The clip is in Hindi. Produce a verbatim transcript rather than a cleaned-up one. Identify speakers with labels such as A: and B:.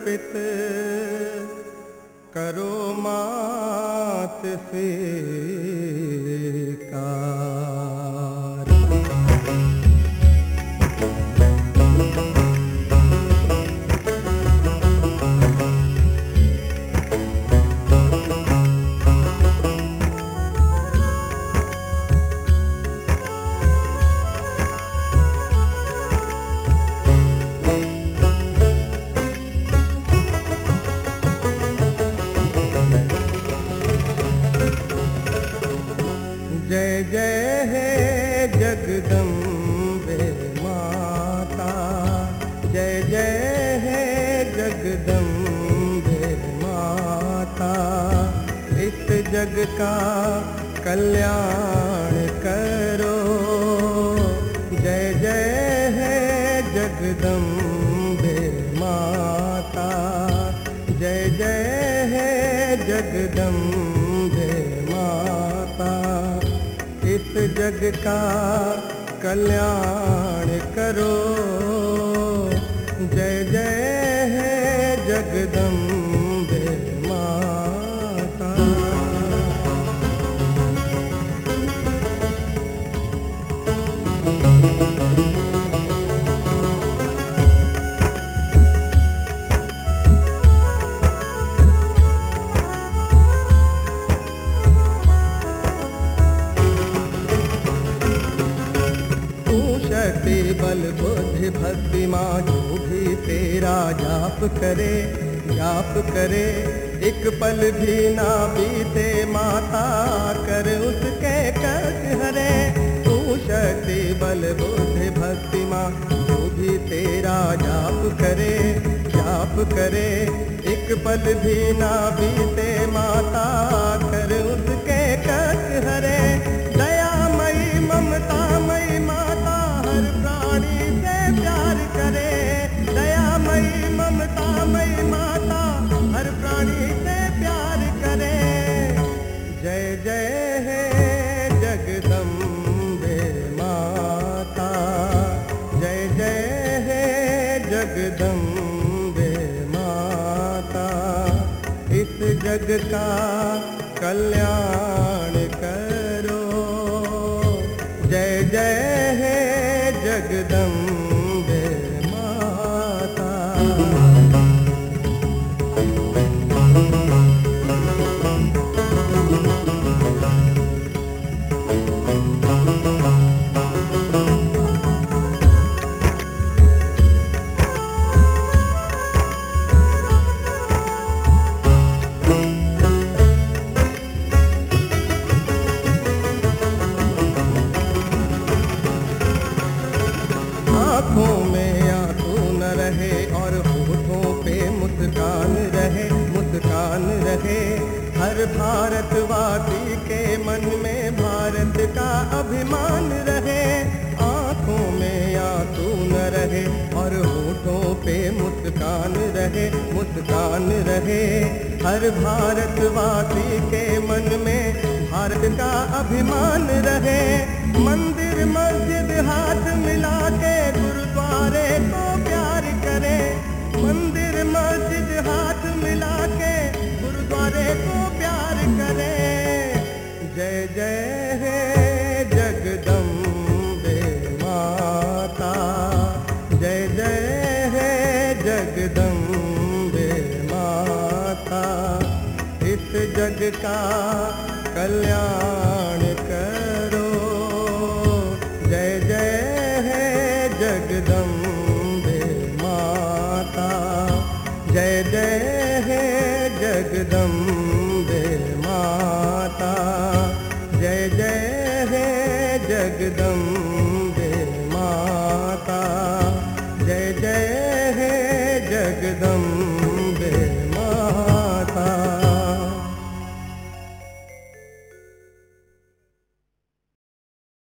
A: अर्पित करो मात स्वीकार। जय जय है जगदम्बे माता, जय जय है जगदम्बे माता। इस जग का कल्याण करो, जय जय है जगदम्बे माता, जय जय है जगदम्बे माता। इस जग का कल्याण करो, जय जय है जगदम्बे माता। शक्ति बल बुद्धि भक्ति माँ जो भी तेरा जाप करे, जाप करे। एक पल भी ना बीते माता, कर उसके कष्ट हरे। तू शक्ति बल बुद्धि भक्ति माँ जो भी तेरा जाप करे, जाप करे। एक पल भी ना बीते माता, कर उसके कष्ट हरे। दयामयी ममतामयी माता हर प्राणी से प्यार करे, दयामयी ममतामयी माता हर प्राणी से प्यार करे। जय जय है जगदम्बे माता, जय जय है जगदम्बे माता। इस जग का कल्याण करो, जय जय है जगदम्बे माता। आँखों में आंसू न रहे और होठों पे मुस्कान रहे, मुस्कान रहे। हर भारतवासी के मन में भारत का अभिमान रहे। आँखों में आंसू न रहे और होठों पे मुस्कान रहे, मुस्कान रहे। हर भारतवासी के मन में भारत का अभिमान रहे। मंदिर मस्जिद हाथ मिला के गुरुद्वारे को प्यार करे, मंदिर मस्जिद हाथ मिला के गुरुद्वारे को प्यार करे। जय जय है जगदम्बे माता, जय जय है जगदम्बे माता। इस जग का कल्याण करो, जय जय है जगदम्बे माता, जय जय है जगदम्बे माता, जय जय है जगदम्बे माता, जय जय है जगदम्बे।